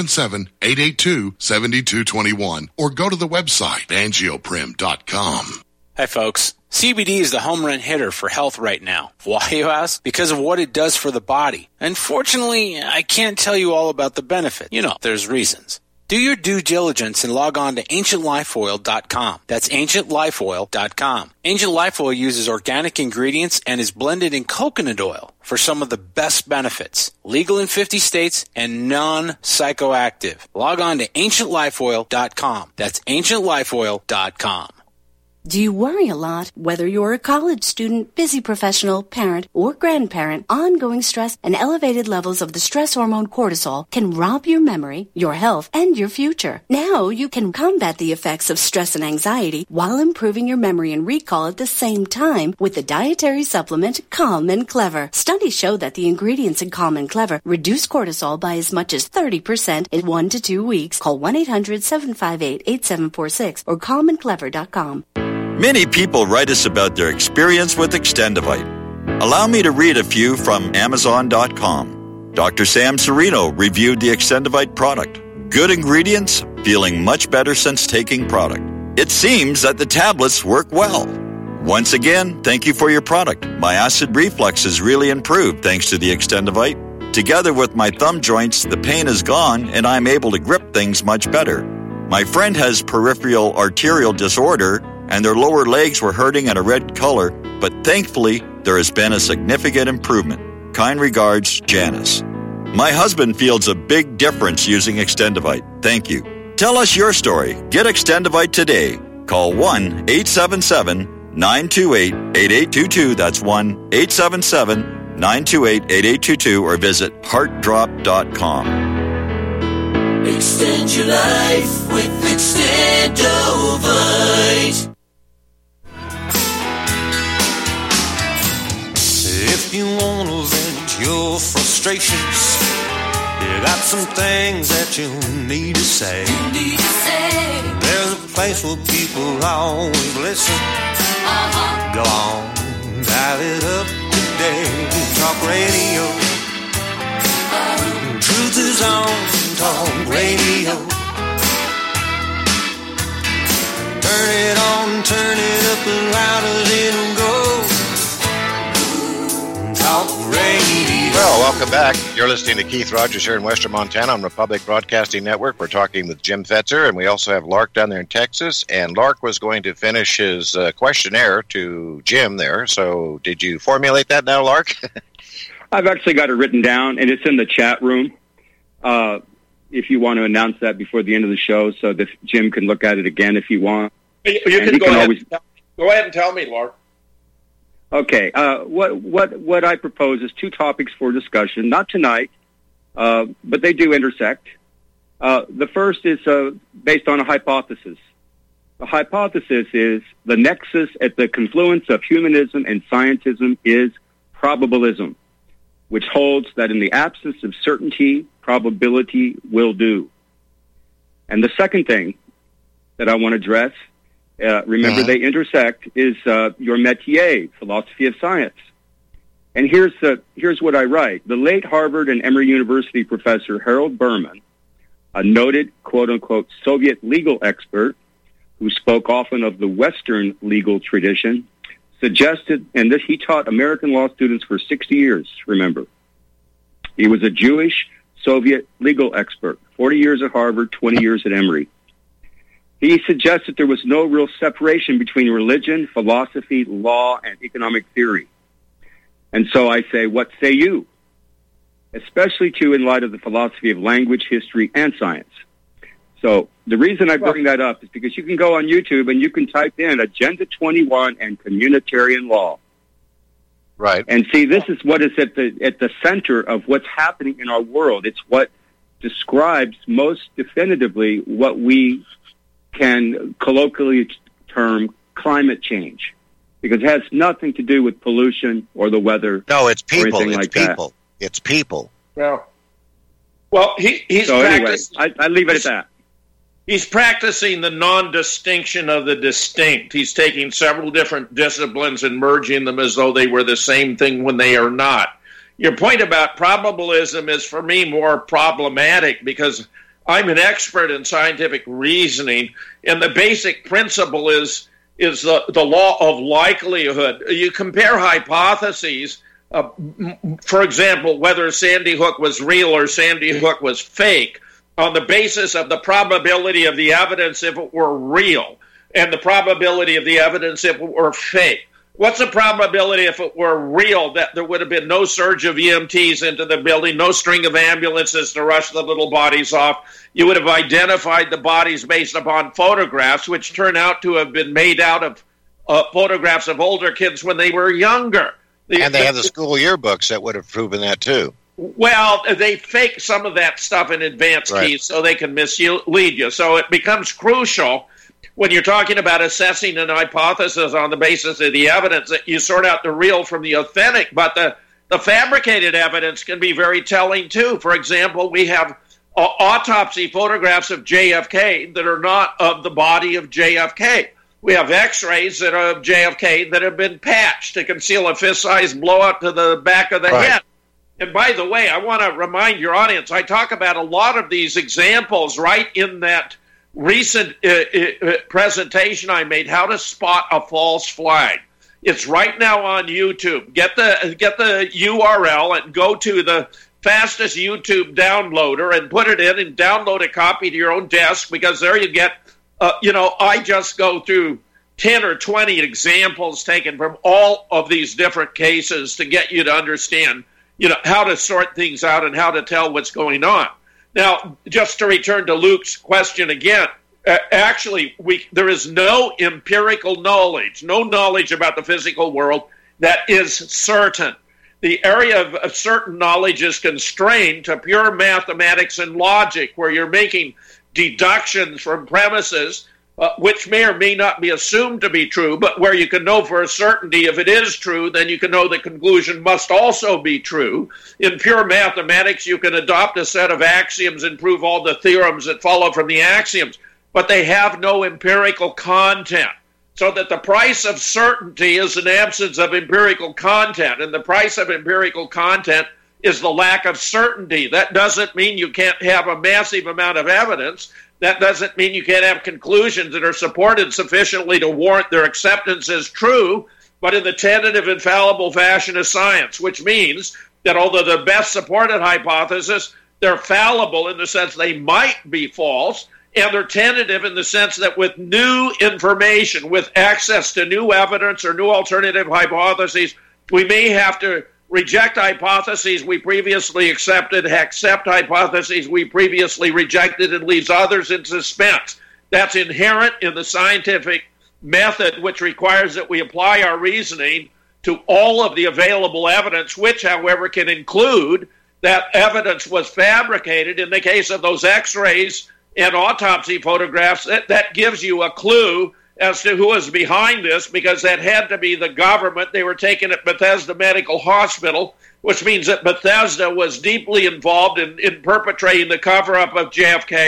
877-882-7221 or go to the website angioprim.com. Hi, folks. CBD is the home run hitter for health right now. Why, you ask? Because of what it does for the body. Unfortunately, I can't tell you all about the benefit. You know, there's reasons. Do your due diligence and log on to AncientLifeOil.com. That's AncientLifeOil.com. Ancient Life Oil uses organic ingredients and is blended in coconut oil for some of the best benefits. Legal in 50 states and non-psychoactive. Log on to AncientLifeOil.com. That's AncientLifeOil.com. Do you worry a lot? Whether you're a college student, busy professional, parent, or grandparent, ongoing stress and elevated levels of the stress hormone cortisol can rob your memory, your health, and your future. Now you can combat the effects of stress and anxiety while improving your memory and recall at the same time with the dietary supplement Calm and Clever. Studies show that the ingredients in Calm and Clever reduce cortisol by as much as 30% in 1 to 2 weeks. Call 1-800-758-8746 or calmandclever.com. Many people write us about their experience with Extendivite. Allow me to read a few from Amazon.com. Dr. Sam Serino reviewed the Extendivite product. Good ingredients, feeling much better since taking product. It seems that the tablets work well. Once again, thank you for your product. My acid reflux has really improved thanks to the Extendivite. Together with my thumb joints, the pain is gone and I'm able to grip things much better. My friend has peripheral arterial disorder and their lower legs were hurting in a red color, but thankfully, there has been a significant improvement. Kind regards, Janice. My husband feels a big difference using Extendivite. Thank you. Tell us your story. Get Extendivite today. Call 1-877-928-8822. That's 1-877-928-8822 or visit heartdrop.com. Extend your life with Extendovite. If you want to vent your frustrations, you got some things that you need to say. There's a place where people always listen. Go on, dial it up today. Talk radio. Truth is on Talk Radio. Turn it on, turn it up as loud as it'll go. Talk Radio. Well, welcome back. You're listening to Keith Rogers here in Western Montana on Republic Broadcasting Network. We're talking with Jim Fetzer, and we also have Lark down there in Texas. And Lark was going to finish his questionnaire to Jim there. So did you formulate that now, Lark? I've actually got it written down, and it's in the chat room. If you want to announce that before the end of the show so that Jim can look at it again if you want. You can go ahead and tell me, Lark. Okay. What I propose is 2 topics for discussion, not tonight, but they do intersect. The first is based on a hypothesis. The hypothesis is the nexus at the confluence of humanism and scientism is probabilism, which holds that in the absence of certainty, probability will do. And the second thing that I want to address remember they intersect, is your métier, philosophy of science. And here's what I write. The late Harvard and Emory University professor Harold Berman, a noted quote-unquote Soviet legal expert who spoke often of the Western legal tradition, suggested, and this he taught American law students for 60 years, remember. He was a Jewish Soviet legal expert, 40 years at Harvard, 20 years at Emory. He suggested there was no real separation between religion, philosophy, law, and economic theory. And so I say, what say you? Especially, too, in light of the philosophy of language, history, and science. So the reason I bring that up is because you can go on YouTube and you can type in Agenda 21 and communitarian law. Right. And see, this is what is at the center of what's happening in our world. It's what describes most definitively what we can colloquially term climate change, because it has nothing to do with pollution or the weather. No, it's people. Or anything like people. That. It's people. Well, he's so anyway, practicing. I leave it at that. He's practicing the non-distinction of the distinct. He's taking several different disciplines and merging them as though they were the same thing when they are not. Your point about probabilism is, for me, more problematic because I'm an expert in scientific reasoning, and the basic principle is the law of likelihood. You compare hypotheses, for example, whether Sandy Hook was real or Sandy Hook was fake, on the basis of the probability of the evidence if it were real and the probability of the evidence if it were fake. What's the probability if it were real that there would have been no surge of EMTs into the building, no string of ambulances to rush the little bodies off? You would have identified the bodies based upon photographs, which turn out to have been made out of photographs of older kids when they were younger. And they have the school yearbooks that would have proven that, too. Well, they fake some of that stuff in advance, right, Keith, so they can mislead you. So it becomes crucial when you're talking about assessing an hypothesis on the basis of the evidence that you sort out the real from the authentic. But the fabricated evidence can be very telling, too. For example, we have autopsy photographs of JFK that are not of the body of JFK. We have x-rays that are of JFK that have been patched to conceal a fist-sized blowout to the back of the head. And by the way, I want to remind your audience, I talk about a lot of these examples right in that recent presentation I made, How to Spot a False Flag. It's right now on YouTube. Get the URL and go to the fastest YouTube downloader and put it in and download a copy to your own desk, because there you get, I just go through 10 or 20 examples taken from all of these different cases to get you to understand how to sort things out and how to tell what's going on. Now, just to return to Luke's question again, actually, there is no empirical knowledge, no knowledge about the physical world that is certain. The area of certain knowledge is constrained to pure mathematics and logic, where you're making deductions from premises which may or may not be assumed to be true, but where you can know for a certainty if it is true, then you can know the conclusion must also be true. In pure mathematics, you can adopt a set of axioms and prove all the theorems that follow from the axioms, but they have no empirical content. So that the price of certainty is an absence of empirical content, and the price of empirical content is the lack of certainty. That doesn't mean you can't have a massive amount of evidence. That doesn't mean you can't have conclusions that are supported sufficiently to warrant their acceptance as true, but in the tentative, infallible fashion of science, which means that although the best supported hypothesis, they're fallible in the sense they might be false, and they're tentative in the sense that with new information, with access to new evidence or new alternative hypotheses, we may have to reject hypotheses we previously accepted, accept hypotheses we previously rejected, and leaves others in suspense. That's inherent in the scientific method, which requires that we apply our reasoning to all of the available evidence, which, however, can include that evidence was fabricated. In the case of those x-rays and autopsy photographs, that gives you a clue as to who is behind this, because that had to be the government. They were taken at Bethesda Medical Hospital, which means that Bethesda was deeply involved in perpetrating the cover-up of JFK,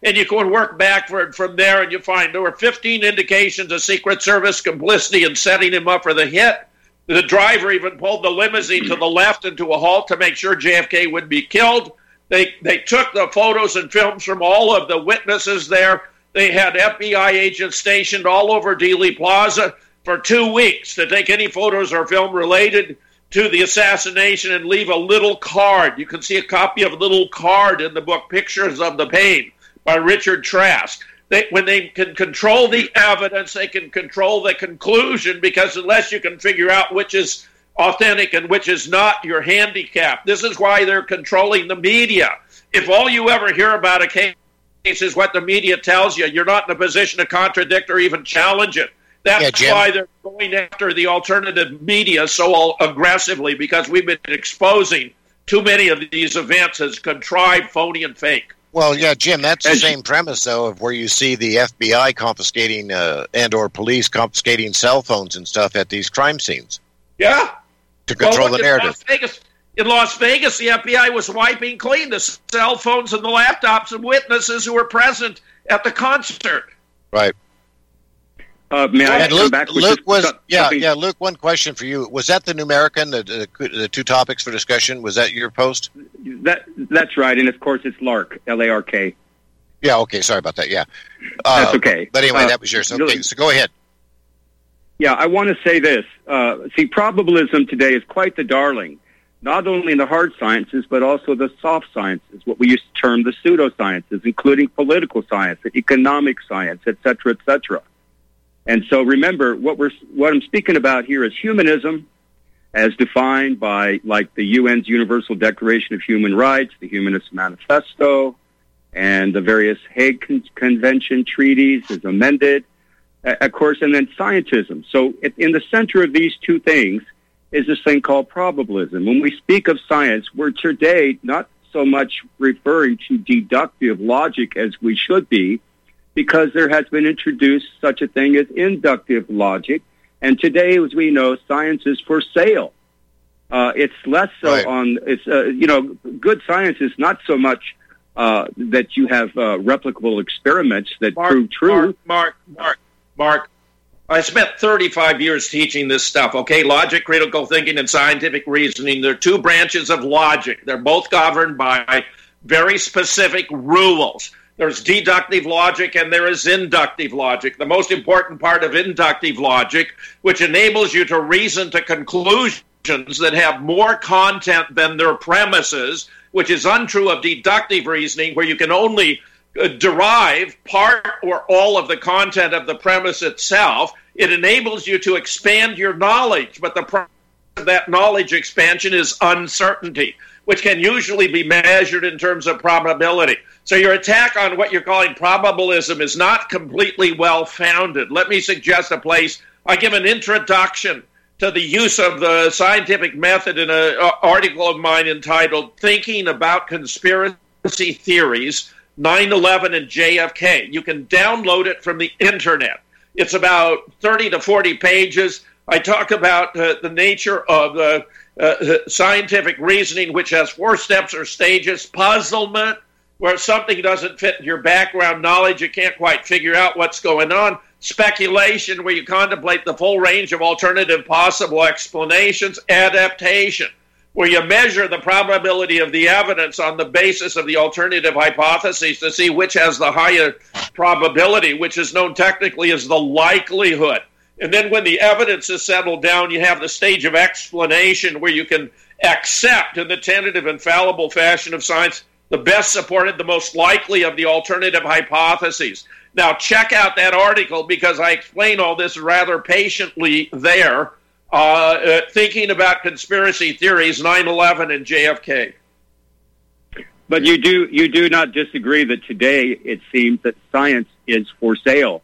And you can work backward from there, and you find there were 15 indications of Secret Service complicity in setting him up for the hit. The driver even pulled the limousine to the left into a halt to make sure JFK would be killed. They took the photos and films from all of the witnesses there. They had FBI agents stationed all over Dealey Plaza for 2 weeks to take any photos or film related to the assassination and leave a little card. You can see a copy of a little card in the book, Pictures of the Pain, by Richard Trask. When they can control the evidence, they can control the conclusion, because unless you can figure out which is authentic and which is not, you're handicapped. This is why they're controlling the media. If all you ever hear about a case is what the media tells you, you're not in a position to contradict or even challenge it. That's why they're going after the alternative media so aggressively, because we've been exposing too many of these events as contrived, phony, and fake. Well, yeah, Jim, that's the same premise, though, of where you see the FBI confiscating and or police confiscating cell phones and stuff at these crime scenes. Yeah. To control the narrative. In Las Vegas, the FBI was wiping clean the cell phones and the laptops of witnesses who were present at the concert. Right. May I come back? Luke, Luke, one question for you. Was that the Numerican, the two topics for discussion? Was that your post? That's right, and of course it's LARK, L-A-R-K. Yeah, okay, sorry about that, yeah. That's okay. But anyway, that was yours. Okay, so go ahead. Yeah, I want to say this. See, probabilism today is quite the darling, not only in the hard sciences, but also the soft sciences, what we used to term the pseudosciences, including political science, economic science, et cetera, et cetera. And so remember, what I'm speaking about here is humanism, as defined by, like, the UN's Universal Declaration of Human Rights, the Humanist Manifesto, and the various Hague Convention treaties as amended, of course, and then scientism. So in the center of these two things is this thing called probabilism. When we speak of science, we're today not so much referring to deductive logic as we should be, because there has been introduced such a thing as inductive logic. And today, as we know, science is for sale. It's less so right. Good science is not so much that you have replicable experiments that prove true. Mark, I spent 35 years teaching this stuff, okay? Logic, critical thinking, and scientific reasoning. They're two branches of logic. They're both governed by very specific rules. There's deductive logic and there is inductive logic. The most important part of inductive logic, which enables you to reason to conclusions that have more content than their premises, which is untrue of deductive reasoning, where you can only derive part or all of the content of the premise itself. It enables you to expand your knowledge, but the problem of that knowledge expansion is uncertainty, which can usually be measured in terms of probability. So your attack on what you're calling probabilism is not completely well-founded. Let me suggest a place. I give an introduction to the use of the scientific method in an article of mine entitled Thinking About Conspiracy Theories, 9/11 and JFK. You can download it from the Internet. It's about 30 to 40 pages. I talk about the nature of scientific reasoning, which has 4 steps or stages: puzzlement, where something doesn't fit your background knowledge, you can't quite figure out what's going on; speculation, where you contemplate the full range of alternative possible explanations; adaptation, where you measure the probability of the evidence on the basis of the alternative hypotheses to see which has the higher probability, which is known technically as the likelihood. And then when the evidence is settled down, you have the stage of explanation, where you can accept, in the tentative and fallible fashion of science, the best supported, the most likely of the alternative hypotheses. Now, check out that article, because I explain all this rather patiently there, Thinking About Conspiracy Theories, 9/11 and JFK. But you do not disagree that today it seems that science is for sale.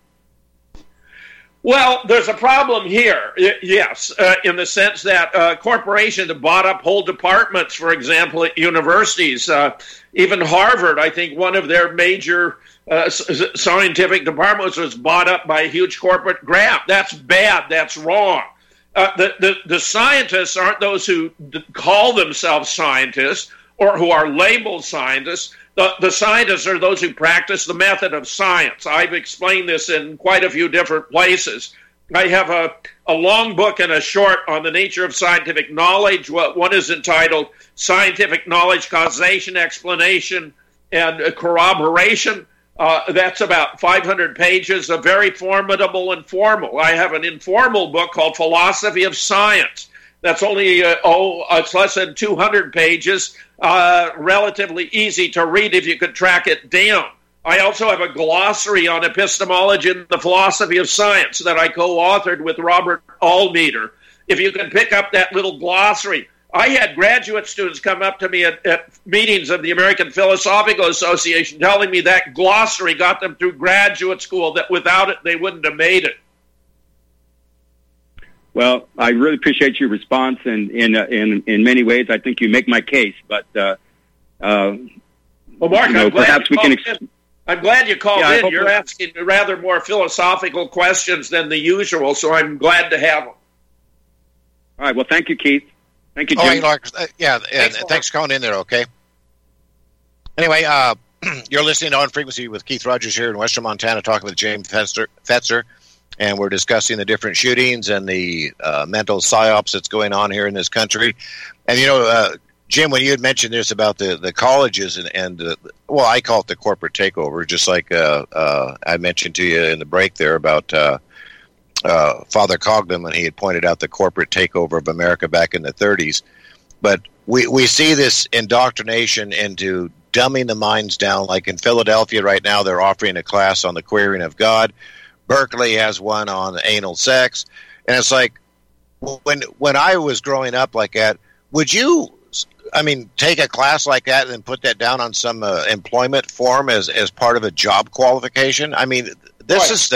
Well, there's a problem here, yes, in the sense that corporations have bought up whole departments, for example, at universities. Even Harvard, I think one of their major scientific departments was bought up by a huge corporate grab. That's bad. That's wrong. The scientists aren't those who call themselves scientists or who are labeled scientists. The scientists are those who practice the method of science. I've explained this in quite a few different places. I have a long book and a short on the nature of scientific knowledge. One is entitled Scientific Knowledge, Causation, Explanation, and Corroboration. That's about 500 pages, very formidable and formal. I have an informal book called Philosophy of Science. That's only, it's less than 200 pages, relatively easy to read if you could track it down. I also have a glossary on epistemology and the philosophy of science that I co-authored with Robert Almeter. If you can pick up that little glossary. I had graduate students come up to me at meetings of the American Philosophical Association telling me that glossary got them through graduate school, that without it they wouldn't have made it. Well, I really appreciate your response, and in many ways, I think you make my case. But well, Mark, I'm glad you called in. You're asking rather more philosophical questions than the usual, so I'm glad to have them. All right. Well, thank you, Keith. Thank you, Jim. All right, Mark. Thanks for calling in there. Okay. Anyway, you're listening to On Frequency with Keith Rogers here in Western Montana, talking with James Fetzer. And we're discussing the different shootings and the mental psyops that's going on here in this country. And, Jim, when you had mentioned this about the colleges and I call it the corporate takeover, just like I mentioned to you in the break there about Father Cogman when he had pointed out the corporate takeover of America back in the 30s. But we see this indoctrination into dumbing the minds down. Like in Philadelphia right now, they're offering a class on the queering of God. Berkeley has one on anal sex. And it's like, when I was growing up like that, would you, take a class like that and then put that down on some employment form as part of a job qualification? This is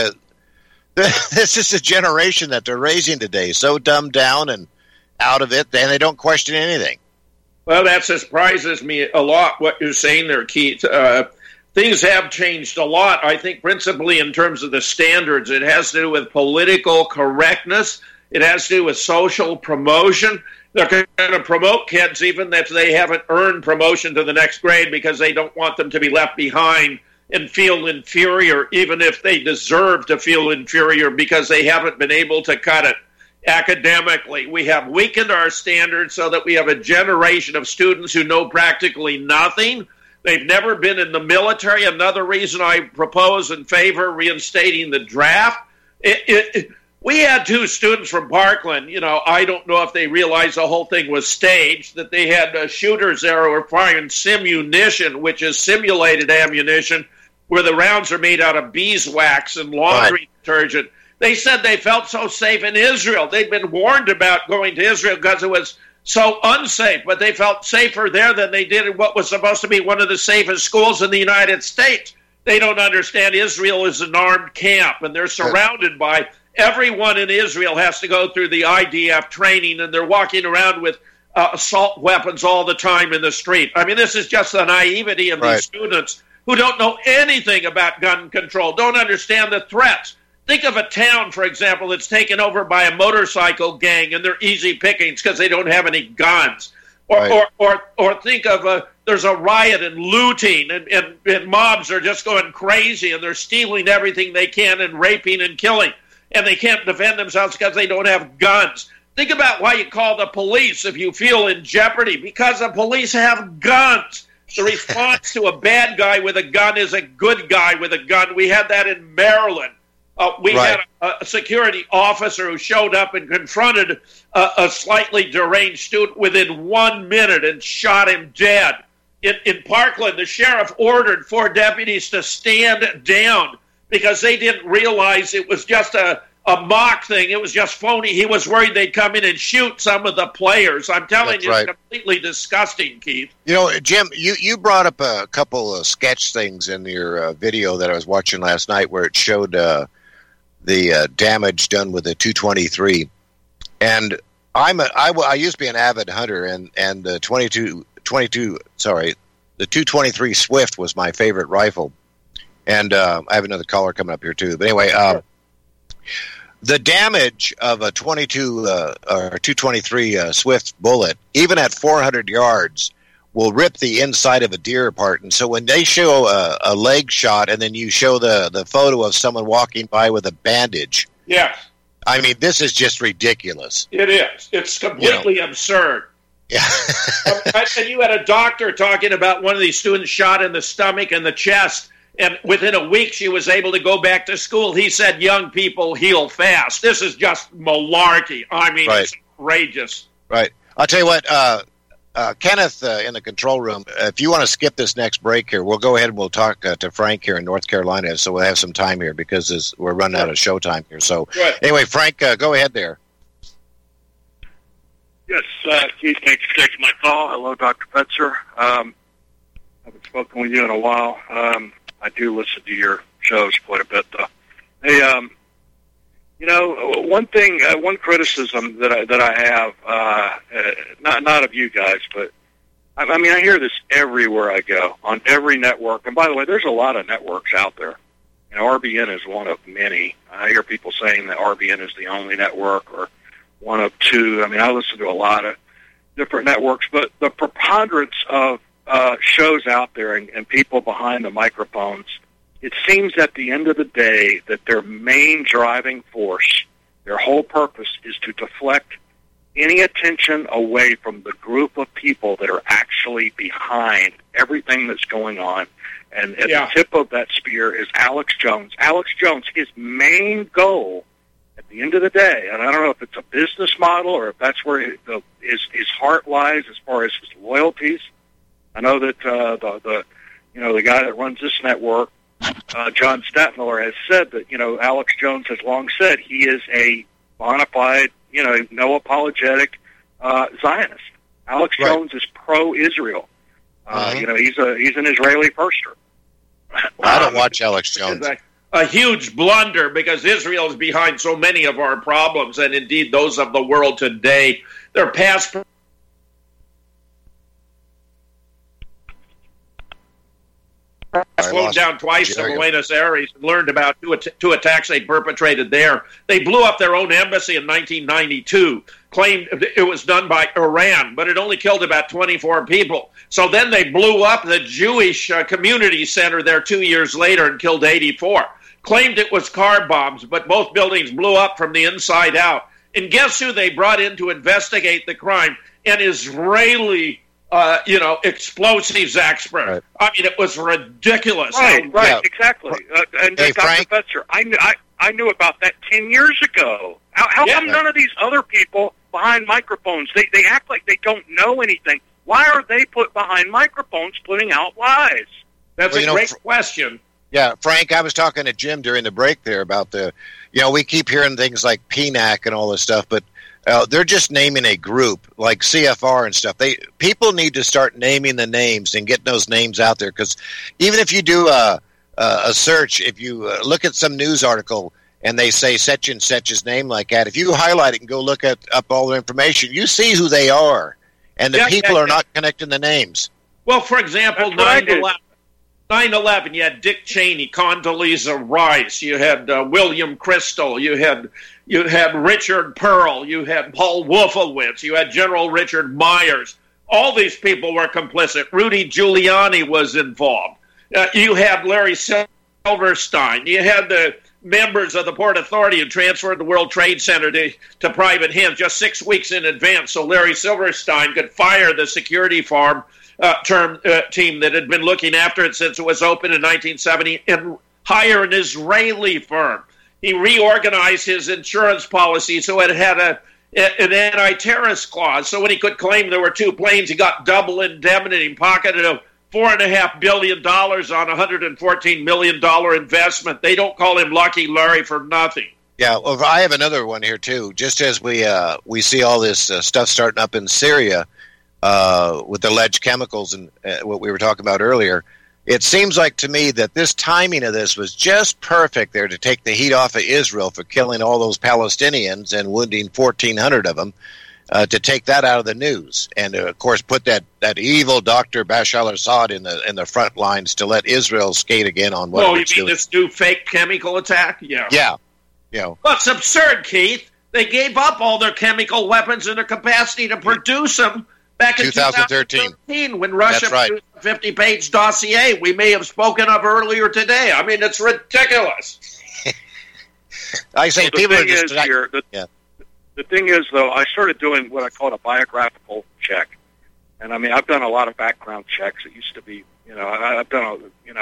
the generation that they're raising today, so dumbed down and out of it, and they don't question anything. Well, that surprises me a lot, what you're saying there, Keith. Things have changed a lot, I think, principally in terms of the standards. It has to do with political correctness. It has to do with social promotion. They're going to promote kids even if they haven't earned promotion to the next grade because they don't want them to be left behind and feel inferior, even if they deserve to feel inferior because they haven't been able to cut it academically. We have weakened our standards so that we have a generation of students who know practically nothing. They've never been in the military. Another reason I propose and favor reinstating the draft. We had two students from Parkland. I don't know if they realized the whole thing was staged, that they had shooters there who were firing simunition, which is simulated ammunition, where the rounds are made out of beeswax and laundry detergent. They said they felt so safe in Israel. They'd been warned about going to Israel because it was so unsafe, but they felt safer there than they did in what was supposed to be one of the safest schools in the United States. They don't understand Israel is an armed camp, and they're surrounded by everyone in Israel has to go through the IDF training, and they're walking around with assault weapons all the time in the street. This is just the naivety of these students who don't know anything about gun control, don't understand the threats. Think of a town, for example, that's taken over by a motorcycle gang and they're easy pickings because they don't have any guns. Or think of there's a riot and looting and mobs are just going crazy and they're stealing everything they can and raping and killing. And they can't defend themselves because they don't have guns. Think about why you call the police if you feel in jeopardy, because the police have guns. The response to a bad guy with a gun is a good guy with a gun. We had that in Maryland. We had a security officer who showed up and confronted a slightly deranged student within 1 minute and shot him dead. In Parkland, the sheriff ordered 4 deputies to stand down because they didn't realize it was just a mock thing. It was just phony. He was worried they'd come in and shoot some of the players. I'm telling you, it's completely disgusting, Keith. Jim, you brought up a couple of sketch things in your video that I was watching last night where it showed the damage done with the 223. And I used to be an avid hunter, and the 223 Swift was my favorite rifle. And I have another caller coming up here too. But anyway, the damage of a 223 Swift bullet, even at 400 yards, will rip the inside of a deer apart. And so when they show a leg shot and then you show the photo of someone walking by with a bandage. Yes. I mean, this is just ridiculous. It is. It's completely absurd. Yeah. And you had a doctor talking about one of these students shot in the stomach and the chest, and within a week she was able to go back to school. He said young people heal fast. This is just malarkey. I mean, It's outrageous. Right. I'll tell you what, Kenneth in the control room, if you want to skip this next break here, we'll go ahead and we'll talk to Frank here in North Carolina, so we'll have some time here because we're running out of show time here. So anyway, Frank, go ahead there. Yes, Keith, thanks for taking my call. Hello, Dr. Fetzer. I haven't spoken with you in a while. I do listen to your shows quite a bit, though. Hey, one thing, one criticism that I have, not of you guys, but I mean, I hear this everywhere I go, on every network. And by the way, there's a lot of networks out there. You know, RBN is one of many. I hear people saying that RBN is the only network or one of two. I mean, I listen to a lot of different networks, but the preponderance of shows out there and people behind the microphones, it seems at the end of the day that their main driving force, their whole purpose, is to deflect any attention away from the group of people that are actually behind everything that's going on. And at the tip of that spear is Alex Jones. Alex Jones, his main goal at the end of the day, and I don't know if it's a business model or if that's where his heart lies as far as his loyalties. I know that the guy that runs this network, John Stadtmiller, has said that, Alex Jones has long said he is a bona fide, no apologetic Zionist. Alex Jones is pro-Israel. He's an Israeli firster. I don't watch Alex Jones. A huge blunder, because Israel is behind so many of our problems, and indeed those of the world today. Their past slowed down twice in Buenos Aires and learned about two attacks they perpetrated there. They blew up their own embassy in 1992, claimed it was done by Iran, but it only killed about 24 people. So then they blew up the Jewish community center there 2 years later and killed 84. Claimed it was car bombs, but both buildings blew up from the inside out. And guess who they brought in to investigate the crime? An Israeli explosives expert. Right. I mean, it was ridiculous. Right, exactly. And hey, Dr. Fetzer, I knew about that 10 years ago. How come none of these other people behind microphones, they act like they don't know anything? Why are they put behind microphones putting out lies? That's a great question. Yeah, Frank, I was talking to Jim during the break there about we keep hearing things like PNAC and all this stuff, but they're just naming a group like CFR and stuff. People need to start naming the names and getting those names out there, because even if you do a search, if you look at some news article and they say such and such's name like that, if you highlight it and go look up all the information, you see who they are, and the people are not connecting the names. Well, for example, 9/11, you had Dick Cheney, Condoleezza Rice, you had William Crystal, you had Richard Pearl, you had Paul Wolfowitz, you had General Richard Myers. All these people were complicit. Rudy Giuliani was involved. You had Larry Silverstein. You had the members of the Port Authority who transferred the World Trade Center to private hands just 6 weeks in advance, so Larry Silverstein could fire the security firm team that had been looking after it since it was open in 1970 and hire an Israeli firm. He reorganized his insurance policy so it had an anti-terrorist clause. So when he could claim there were two planes, he got double indemnity, pocketed $4.5 billion on a $114 million investment. They don't call him Lucky Larry for nothing. Yeah, well, I have another one here too. Just as we see all this stuff starting up in Syria, with alleged chemicals and what we were talking about earlier, it seems like to me that this timing of this was just perfect there to take the heat off of Israel for killing all those Palestinians and wounding 1,400 of them, to take that out of the news. And, of course, put that evil Dr. Bashar al-Assad in the front lines to let Israel skate again on what it's doing. This new fake chemical attack? Yeah. Yeah. Well, it's absurd, Keith. They gave up all their chemical weapons and their capacity to produce them Back in 2013, when Russia produced a 50-page dossier we may have spoken of earlier today. I mean, it's ridiculous. I say people are just... The thing is, though, I started doing what I call a biographical check. And, I mean, I've done a lot of background checks. It used to be, I've done,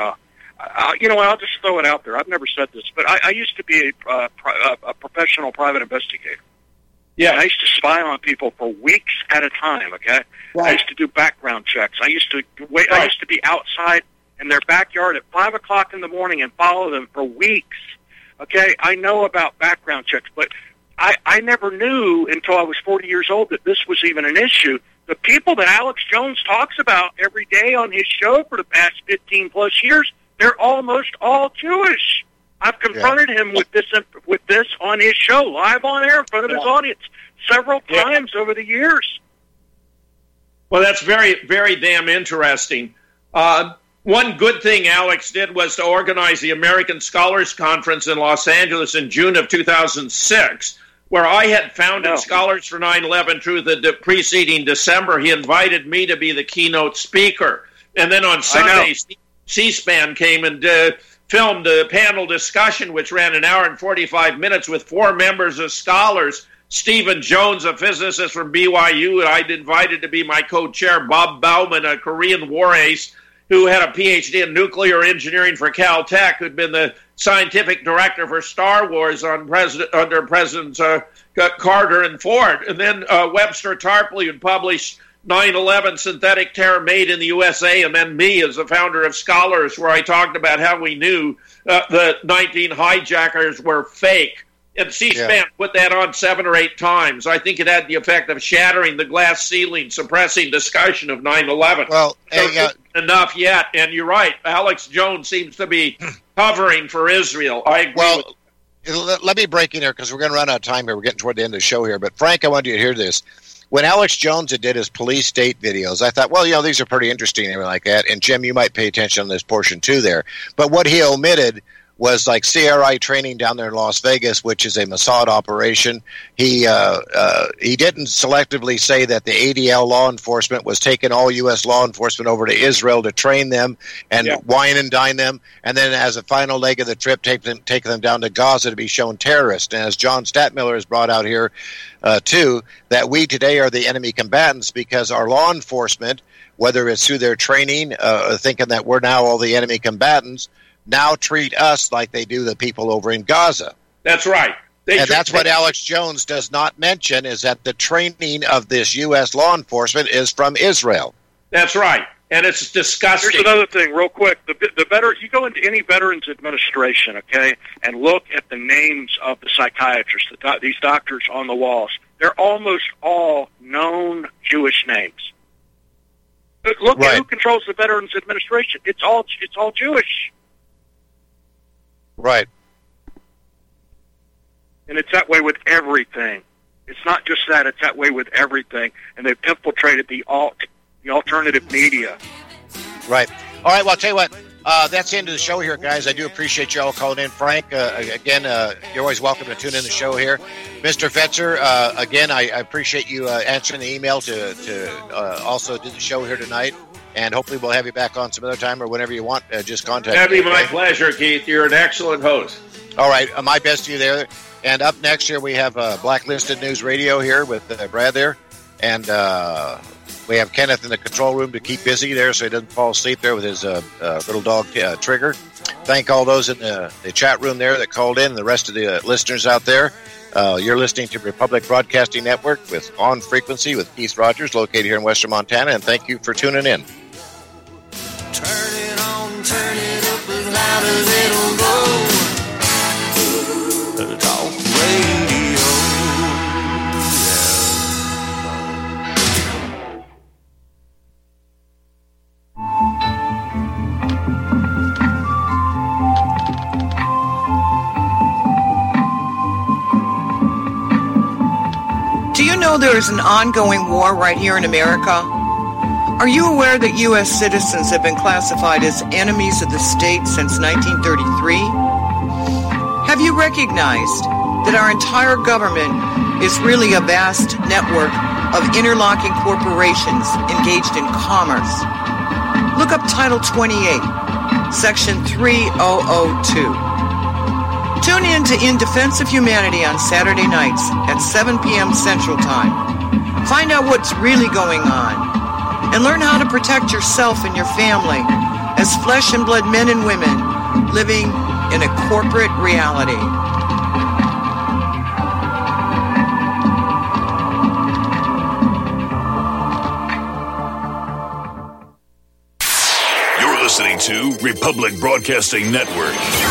I'll just throw it out there. I've never said this, but I used to be a professional private investigator. Yeah. And I used to spy on people for weeks at a time, okay? Right. I used to do background checks. I used to wait. Right. I used to be outside in their backyard at 5 o'clock in the morning and follow them for weeks, okay? I know about background checks, but I never knew until I was 40 years old that this was even an issue. The people that Alex Jones talks about every day on his show for the past 15-plus years, they're almost all Jewish. I've confronted him with this on his show, live on air in front of his audience, several times over the years. Well, that's very, very damn interesting. One good thing Alex did was to organize the American Scholars Conference in Los Angeles in June of 2006, where I had founded Scholars for 9/11 through the preceding December. He invited me to be the keynote speaker. And then on Sunday, C-SPAN came and filmed a panel discussion, which ran an hour and 45 minutes with 4 members of Scholars. Stephen Jones, a physicist from BYU, and I'd invited to be my co-chair. Bob Bauman, a Korean War ace who had a PhD in nuclear engineering for Caltech, who'd been the scientific director for Star Wars under Presidents Carter and Ford. And then Webster Tarpley, who published 9/11 Synthetic Terror Made in the USA, and then me as the founder of Scholars, where I talked about how we knew the 19 hijackers were fake. And C-SPAN put that on 7 or 8 times. I think it had the effect of shattering the glass ceiling, suppressing discussion of 9/11. Well, enough yet. And you're right. Alex Jones seems to be covering for Israel. I agree. Well, let me break in here because we're going to run out of time here. We're getting toward the end of the show here. But, Frank, I wanted you to hear this. When Alex Jones did his police state videos, I thought, well, these are pretty interesting and everything like that. And, Jim, you might pay attention on this portion, too, there. But what he omitted was like CRI training down there in Las Vegas, which is a Mossad operation. He didn't selectively say that the ADL law enforcement was taking all U.S. law enforcement over to Israel to train them and wine and dine them, and then as a final leg of the trip, take them down to Gaza to be shown terrorists. And as John Statmiller has brought out here, too, that we today are the enemy combatants because our law enforcement, whether it's through their training, thinking that we're now all the enemy combatants, now treat us like they do the people over in Gaza. That's right. And that's what Alex Jones does not mention, is that the training of this U.S. law enforcement is from Israel. That's right. And it's disgusting. Here's another thing, real quick. You go into any Veterans Administration, okay, and look at the names of the psychiatrists, these doctors on the walls. They're almost all known Jewish names. Look at who controls the Veterans Administration. It's all Jewish. Right. And it's that way with everything. It's not just that, it's that way with everything. And they've infiltrated the alternative media. Right. All right, well, I'll tell you what, that's the end of the show here, guys. I do appreciate you all calling in. Frank, again, you're always welcome to tune in the show here. Mr. Fetzer, again, I appreciate you answering the email to also do the show here tonight. And hopefully we'll have you back on some other time or whenever you want. Just contact me. That'd be my pleasure, Keith. You're an excellent host. All right. My best to you there. And up next here, we have Blacklisted News Radio here with Brad there. And we have Kenneth in the control room to keep busy there so he doesn't fall asleep there with his little dog, Trigger. Thank all those in the chat room there that called in and the rest of the listeners out there. You're listening to Republic Broadcasting Network with On Frequency with Keith Rogers, located here in Western Montana. And thank you for tuning in. Turn it on, turn it up as loud as it'll go. Talk radio. Do you know there is an ongoing war right here in America? Are you aware that U.S. citizens have been classified as enemies of the state since 1933? Have you recognized that our entire government is really a vast network of interlocking corporations engaged in commerce. Look up Title 28, Section 3002. Tune in to In Defense of Humanity on Saturday nights at 7 p.m. Central Time. Find out what's really going on and learn how to protect yourself and your family as flesh and blood men and women living in a corporate reality. You're listening to Republic Broadcasting Network.